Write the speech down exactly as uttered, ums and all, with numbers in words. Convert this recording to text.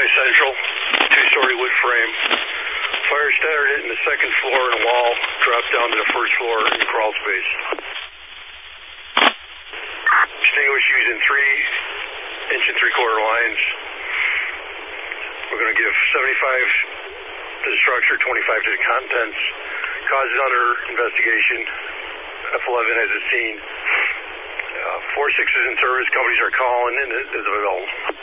High Central, two-story wood frame. Fire started hitting the second floor in a wall, dropped down to the first floor in the crawl space. Extinguished using three inch and three-quarter lines. We're going to give seventy-five to the structure, twenty-five to the contents. Cause is under investigation. F eleven has a scene. Uh, four sixes in service. Companies are calling in as available.